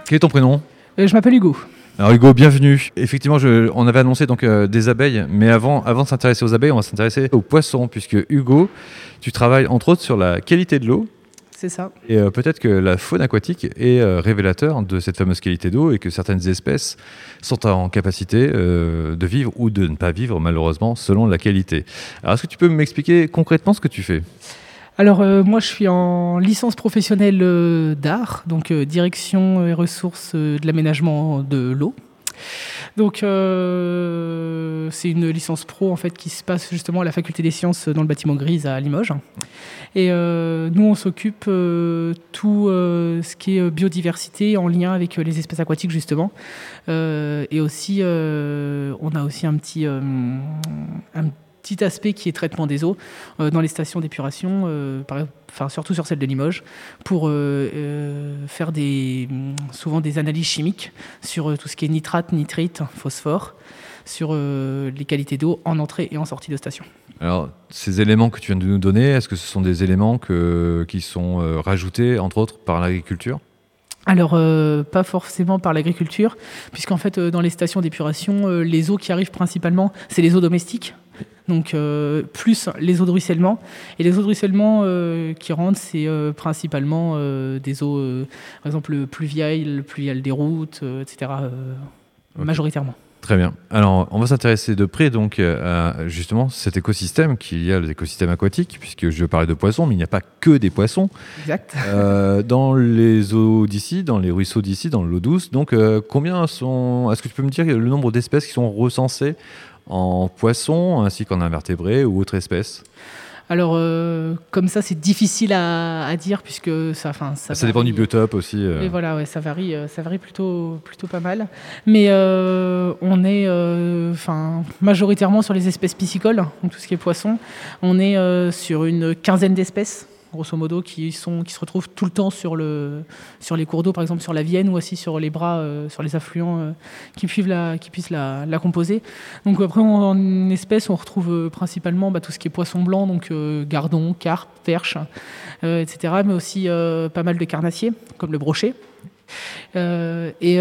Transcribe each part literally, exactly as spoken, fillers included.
Quel est ton prénom ? Euh, je m'appelle Hugo. Alors Hugo, bienvenue. Effectivement, je, on avait annoncé donc euh, des abeilles, mais avant, avant de s'intéresser aux abeilles, on va s'intéresser aux poissons, puisque Hugo, tu travailles entre autres sur la qualité de l'eau. C'est ça. Et euh, peut-être que la faune aquatique est euh, révélateur de cette fameuse qualité d'eau et que certaines espèces sont en capacité euh, de vivre ou de ne pas vivre, malheureusement, selon la qualité. Alors, est-ce que tu peux m'expliquer concrètement ce que tu fais ? Alors euh, moi je suis en licence professionnelle euh, d'art, donc euh, direction et ressources euh, de l'aménagement de l'eau. Donc euh, c'est une licence pro en fait qui se passe justement à la faculté des sciences dans le bâtiment Grise à Limoges. Et euh, nous on s'occupe euh, tout euh, ce qui est biodiversité en lien avec les espèces aquatiques justement. Euh, et aussi euh, on a aussi un petit euh, un petit aspect qui est traitement des eaux euh, dans les stations d'épuration, euh, par, enfin, surtout sur celle de Limoges, pour euh, euh, faire des, souvent des analyses chimiques sur euh, tout ce qui est nitrate, nitrite, phosphore, sur euh, les qualités d'eau en entrée et en sortie de station. Alors, ces éléments que tu viens de nous donner, est-ce que ce sont des éléments que, qui sont euh, rajoutés, entre autres, par l'agriculture ? Alors, euh, pas forcément par l'agriculture, puisqu'en fait, euh, dans les stations d'épuration, euh, les eaux qui arrivent principalement, c'est les eaux domestiques. Donc, euh, plus les eaux de ruissellement. Et les eaux de ruissellement euh, qui rentrent, c'est euh, principalement euh, des eaux, euh, par exemple, pluviales, pluviales des routes, euh, et cetera, euh, okay. Majoritairement. Très bien. Alors, on va s'intéresser de près donc, à justement cet écosystème qu'il y a, l'écosystème aquatique, puisque je parlais de poissons, mais il n'y a pas que des poissons. Exact. Euh, dans les eaux d'ici, dans les ruisseaux d'ici, dans l'eau douce, donc euh, combien sont... Est-ce que tu peux me dire le nombre d'espèces qui sont recensées en poissons ainsi qu'en invertébrés ou autres espèces ? Alors, euh, comme ça, c'est difficile à, à dire puisque ça, enfin, ça. Ça dépend du biotope aussi. Euh... Et voilà, ouais, ça varie, ça varie plutôt, plutôt pas mal. Mais euh, on est, enfin, euh, majoritairement sur les espèces piscicoles, donc tout ce qui est poisson. On est euh, sur une quinzaine d'espèces, grosso modo, qui sont, qui se retrouvent tout le temps sur le, sur les cours d'eau, par exemple sur la Vienne, ou aussi sur les bras, euh, sur les affluents euh, qui puissent la, qui puissent la, la composer. Donc après, on, en espèces, on retrouve euh, principalement bah, tout ce qui est poisson blanc, donc euh, gardon, carpe, perche, euh, et cetera. Mais aussi euh, pas mal de carnassiers, comme le brochet. Euh, et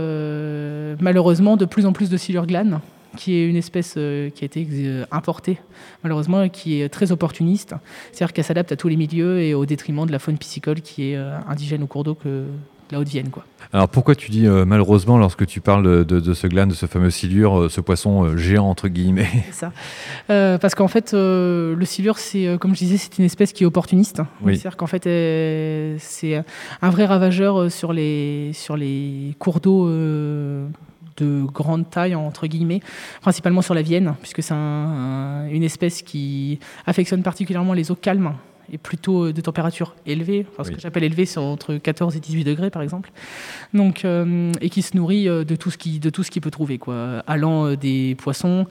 euh, malheureusement, de plus en plus de silure glane, qui est une espèce euh, qui a été euh, importée, malheureusement, et qui est très opportuniste. C'est-à-dire qu'elle s'adapte à tous les milieux et au détriment de la faune piscicole qui est euh, indigène au cours d'eau que de la Haute-Vienne, quoi. Alors pourquoi tu dis euh, malheureusement lorsque tu parles de, de, de ce glane, de ce fameux silure, euh, ce poisson euh, géant entre guillemets ? C'est ça. Euh, parce qu'en fait, euh, le silure, c'est, euh, comme je disais, c'est une espèce qui est opportuniste. Oui. C'est-à-dire qu'en fait, euh, c'est un vrai ravageur sur les, sur les cours d'eau euh, de grande taille, entre guillemets, principalement sur la Vienne, puisque c'est un, un, une espèce qui affectionne particulièrement les eaux calmes et plutôt de température élevée. Enfin, ce oui. que j'appelle élevée, c'est entre quatorze et dix-huit degrés, par exemple. Donc, euh, et qui se nourrit de tout ce qui, de tout ce qu'il peut trouver, quoi. Allant des poissons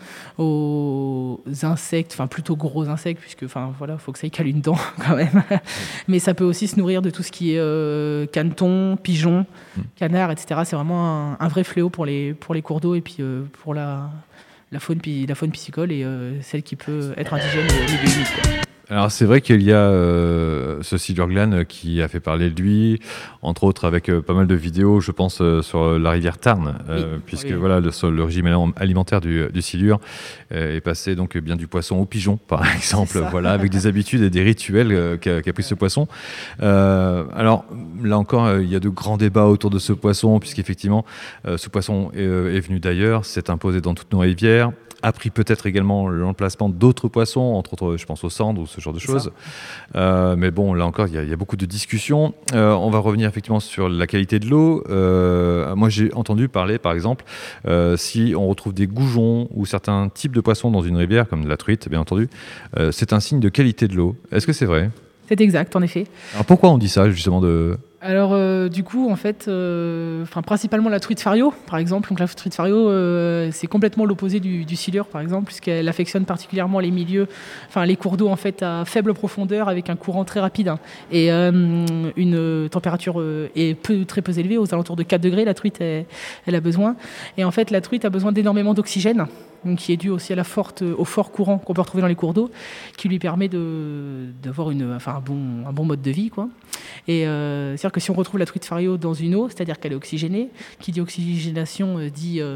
aux insectes, enfin plutôt gros insectes, puisque, enfin voilà, faut que ça y cale une dent quand même. Mais ça peut aussi se nourrir de tout ce qui est euh, caneton, pigeons, mmh. canards, et cetera. C'est vraiment un, un vrai fléau pour les, pour les cours d'eau et puis euh, pour la, la faune, la faune piscicole et euh, celle qui peut être indigène au milieu humide, quoi. Alors c'est vrai qu'il y a euh, ce silure glane qui a fait parler de lui, entre autres avec euh, pas mal de vidéos, je pense, euh, sur la rivière Tarn, euh, oui, puisque oui. voilà, le, le régime alimentaire du, du silure euh, est passé donc bien du poisson au pigeon, par exemple, voilà, avec des habitudes et des rituels euh, qu'a, qu'a pris ce poisson. Euh, alors là encore, euh, il y a de grands débats autour de ce poisson, puisqu'effectivement, euh, ce poisson est, est venu d'ailleurs, s'est imposé dans toutes nos rivières, a pris peut-être également l'emplacement d'autres poissons, entre autres, je pense aux cendres ou ce genre de choses. Euh, mais bon, là encore, il y, y a beaucoup de discussions. Euh, on va revenir effectivement sur la qualité de l'eau. Euh, moi, j'ai entendu parler, par exemple, euh, si on retrouve des goujons ou certains types de poissons dans une rivière, comme la truite, bien entendu, euh, c'est un signe de qualité de l'eau. Est-ce que c'est vrai ? C'est exact, en effet. Alors pourquoi on dit ça, justement de... Alors, euh, du coup, en fait, euh, principalement la truite fario, par exemple. Donc, la truite fario, euh, c'est complètement l'opposé du, du silure, par exemple, puisqu'elle affectionne particulièrement les milieux, enfin les cours d'eau en fait à faible profondeur avec un courant très rapide hein, et euh, une température euh, est peu, très peu élevée, aux alentours de quatre degrés. La truite, elle, elle a besoin. Et en fait, la truite a besoin d'énormément d'oxygène, donc qui est dû aussi à la forte, au fort courant qu'on peut retrouver dans les cours d'eau, qui lui permet de, d'avoir une, enfin, un, bon, un bon mode de vie, quoi. Et euh, c'est-à-dire que si on retrouve la truite fario dans une eau, c'est-à-dire qu'elle est oxygénée, qui dit oxygénation euh, dit euh,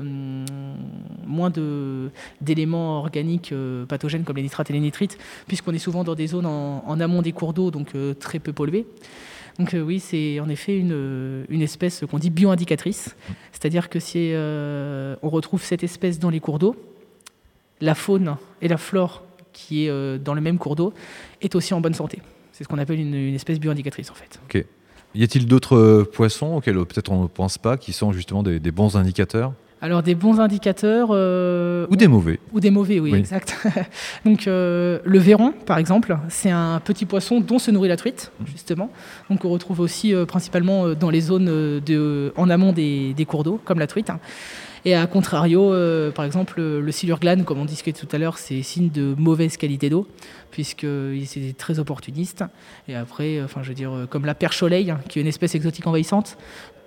moins de, d'éléments organiques euh, pathogènes comme les nitrates et les nitrites, puisqu'on est souvent dans des zones en, en amont des cours d'eau, donc euh, très peu polluées. Donc euh, oui, c'est en effet une, une espèce qu'on dit bio-indicatrice, c'est-à-dire que si euh, on retrouve cette espèce dans les cours d'eau, la faune et la flore qui est euh, dans le même cours d'eau est aussi en bonne santé. C'est ce qu'on appelle une, une espèce bio-indicatrice en fait. Ok. Y a-t-il d'autres euh, poissons auxquels euh, peut-être on ne pense pas, qui sont justement des, des bons indicateurs ? Alors des bons indicateurs... Euh, ou des mauvais. Ou des mauvais, oui, oui. Exact. Donc euh, le verron, par exemple, c'est un petit poisson dont se nourrit la truite, justement. Donc on retrouve aussi euh, principalement dans les zones de, en amont des, des cours d'eau, comme la truite. Et à contrario, euh, par exemple, le silurglane, comme on discutait tout à l'heure, c'est signe de mauvaise qualité d'eau, puisque c'est très opportuniste. Et après, enfin, je veux dire, comme la perche soleil, qui est une espèce exotique envahissante,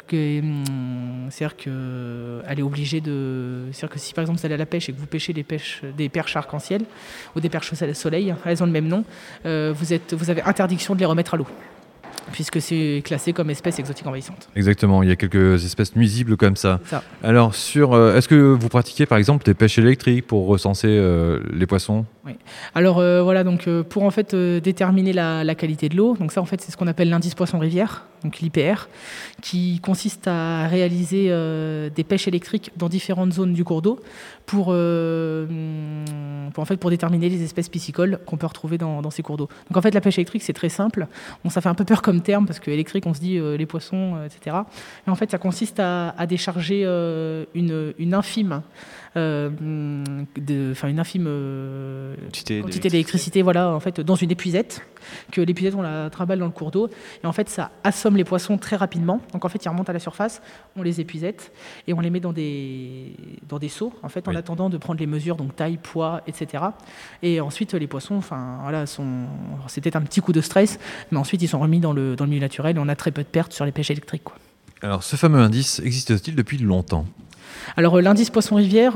c'est-à-dire qu'elle est obligée de... C'est-à-dire que si par exemple vous allez à la pêche et que vous pêchez des, pêches, des perches arc-en-ciel ou des perches soleil, elles ont le même nom, euh, vous, êtes, vous avez interdiction de les remettre à l'eau, puisque c'est classé comme espèce exotique envahissante. Exactement, il y a quelques espèces nuisibles comme ça. ça. Alors, sur, euh, est-ce que vous pratiquez par exemple des pêches électriques pour recenser euh, les poissons ? Oui. Alors euh, voilà, donc euh, pour en fait euh, déterminer la, la qualité de l'eau, donc ça en fait c'est ce qu'on appelle l'indice poisson-rivière, donc l'I P R, qui consiste à réaliser euh, des pêches électriques dans différentes zones du cours d'eau pour, euh, pour en fait pour déterminer les espèces piscicoles qu'on peut retrouver dans, dans ces cours d'eau. Donc en fait la pêche électrique c'est très simple. Bon, ça fait un peu peur comme terme parce que électrique on se dit euh, les poissons, euh, et cetera. Mais en fait ça consiste à, à décharger euh, une, une infime Euh, de, enfin une infime euh, quantité, quantité d'électricité, voilà, en fait, dans une épuisette, que l'épuisette on la trimballe dans le cours d'eau, et en fait ça assomme les poissons très rapidement. Donc en fait ils remontent à la surface, on les épuisette et on les met dans des dans des seaux, en fait, en oui. attendant de prendre les mesures, donc taille, poids, et cetera. Et ensuite les poissons, enfin voilà, sont, c'est peut-être un petit coup de stress, mais ensuite ils sont remis dans le dans le milieu naturel et on a très peu de pertes sur les pêches électriques, quoi. Alors ce fameux indice existe-t-il depuis longtemps ? Alors l'indice poisson-rivière,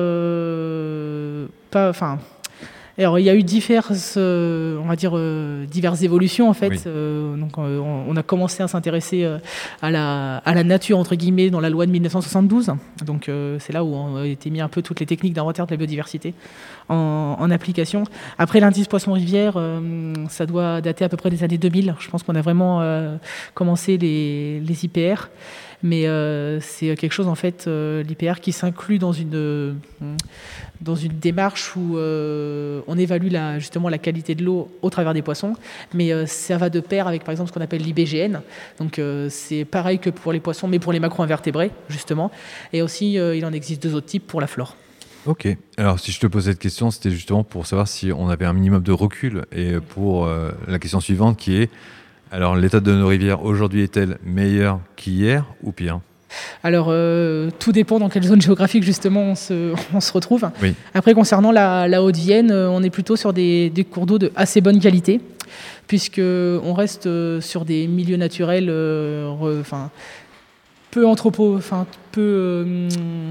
euh, pas, enfin, alors il y a eu diverses, euh, on va dire euh, diverses évolutions en fait. Oui. Euh, donc euh, on a commencé à s'intéresser euh, à la à la nature entre guillemets dans la loi de mille neuf cent soixante-douze. Donc euh, c'est là où ont été mis un peu toutes les techniques d'inventaire de la biodiversité en, en application. Après l'indice poisson-rivière, euh, ça doit dater à peu près des années deux mille. Je pense qu'on a vraiment euh, commencé les les I P R. Mais euh, c'est quelque chose, en fait, euh, l'I P R qui s'inclut dans une, euh, dans une démarche où euh, on évalue la, justement la qualité de l'eau au travers des poissons. Mais euh, ça va de pair avec, par exemple, ce qu'on appelle l'I B G N. Donc euh, c'est pareil que pour les poissons, mais pour les macro-invertébrés, justement. Et aussi, euh, il en existe deux autres types pour la flore. Ok. Alors, si je te posais cette question, c'était justement pour savoir si on avait un minimum de recul. Et pour euh, la question suivante qui est... Alors, l'état de nos rivières aujourd'hui est-elle meilleur qu'hier ou pire ? Alors, euh, tout dépend dans quelle zone géographique, justement, on se, on se retrouve. Oui. Après, concernant la, la Haute-Vienne, on est plutôt sur des, des cours d'eau de assez bonne qualité, puisqu'on reste sur des milieux naturels, euh, re, enfin, peu anthropo... Enfin, peu... Euh,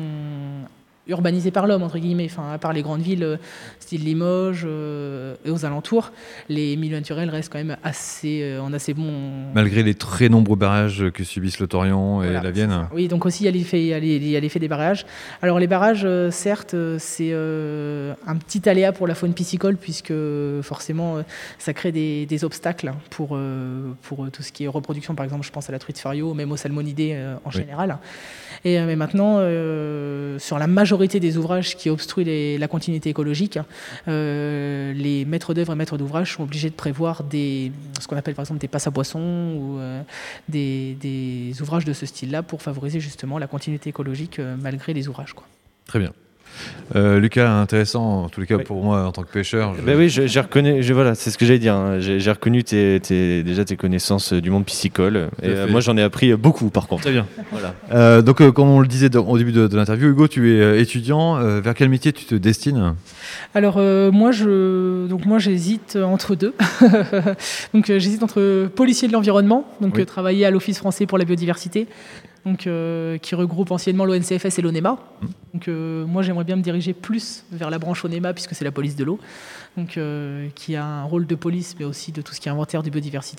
urbanisés par l'homme, entre guillemets, enfin, à part les grandes villes, euh, style Limoges euh, et aux alentours, les milieux naturels restent quand même assez, euh, en assez bon... Malgré les très nombreux barrages que subissent le Torrent et voilà, la Vienne. Oui, donc aussi il y a l'effet, il y a il y a l'effet des barrages. Alors les barrages, euh, certes, c'est euh, un petit aléa pour la faune piscicole, puisque forcément, euh, ça crée des, des obstacles pour, euh, pour tout ce qui est reproduction, par exemple, je pense à la truite fario, même aux salmonidés euh, en oui. général. Et, mais maintenant, euh, sur la majorité des ouvrages qui obstruent les, la continuité écologique, euh, les maîtres d'œuvre et maîtres d'ouvrage sont obligés de prévoir des, ce qu'on appelle par exemple des passes à poissons ou euh, des, des ouvrages de ce style-là pour favoriser justement la continuité écologique euh, malgré les ouvrages, quoi. Très bien. Euh, Lucas, intéressant en tous les cas oui. pour moi en tant que pêcheur. Je... Ben oui, j'ai reconnu, je, voilà, c'est ce que j'allais dire. Hein. J'ai reconnu tes, tes, déjà tes connaissances du monde piscicole. Et euh, moi, j'en ai appris beaucoup, par contre. Très bien. Voilà. Euh, donc, euh, comme on le disait au début de, de l'interview, Hugo, tu es euh, étudiant. Euh, vers quel métier tu te destines ? Alors euh, moi, je, donc moi, j'hésite entre deux. donc euh, j'hésite entre policier de l'environnement, donc oui. euh, travailler à l'Office français pour la biodiversité. Donc, euh, qui regroupe anciennement l'O N C F S et l'ONEMA. Donc, euh, moi, j'aimerais bien me diriger plus vers la branche ONEMA, puisque c'est la police de l'eau, donc, euh, qui a un rôle de police, mais aussi de tout ce qui est inventaire de biodiversité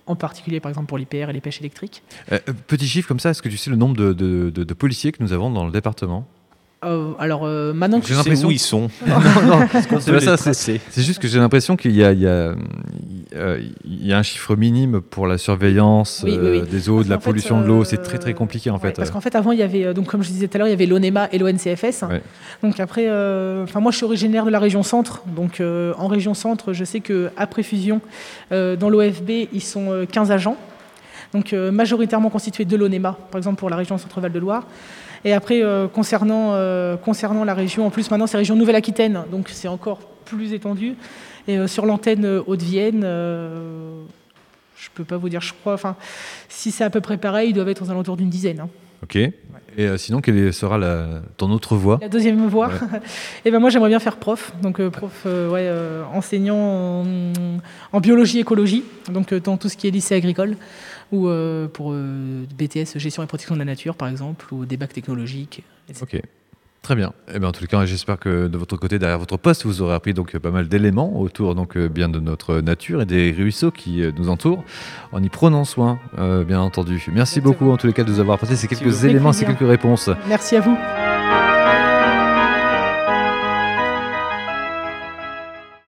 en particulier par exemple pour l'I P R et les pêches électriques. Euh, petit chiffre comme ça, est-ce que tu sais le nombre de, de, de, de policiers que nous avons dans le département ? Euh, alors euh, maintenant que j'ai l'impression où ils sont. non, non, c'est, ça, c'est, c'est juste que j'ai l'impression qu'il y a, il y a, il y a un chiffre minime pour la surveillance oui, oui, oui. des eaux, parce de la pollution fait, de l'eau. C'est très très compliqué en ouais, fait. Parce qu'en fait avant il y avait, donc comme je disais tout à l'heure, il y avait l'ONEMA et l'O N C F S. Ouais. Donc après, euh, enfin moi je suis originaire de la région Centre. Donc euh, en région Centre, je sais que après fusion, euh, dans l'O F B, ils sont quinze agents. Donc euh, majoritairement constitués de l'ONEMA, par exemple pour la région Centre-Val de Loire. Et après, euh, concernant, euh, concernant la région, en plus maintenant c'est région Nouvelle-Aquitaine, donc c'est encore plus étendu. Et euh, sur l'antenne Haute-Vienne, euh, je ne peux pas vous dire, je crois, enfin, si c'est à peu près pareil, ils doivent être aux alentours d'une dizaine. Hein. Ok. Ouais. Et euh, sinon, quelle sera la, ton autre voie ? La deuxième voie. Ouais. Et ben moi, j'aimerais bien faire prof, donc euh, prof, euh, ouais, euh, enseignant en, en biologie écologie, donc euh, dans tout ce qui est lycée agricole, ou euh, pour euh, B T S gestion et protection de la nature, par exemple, ou des bacs technologiques. Et cetera. Ok. Très bien. Eh bien, en tout cas, j'espère que de votre côté, derrière votre poste, vous aurez appris donc pas mal d'éléments autour donc bien de notre nature et des ruisseaux qui nous entourent, en y prenant soin, euh, bien entendu. Merci Exactement. beaucoup en tous les cas de nous avoir apporté ces quelques éléments, ces quelques réponses. Merci à vous.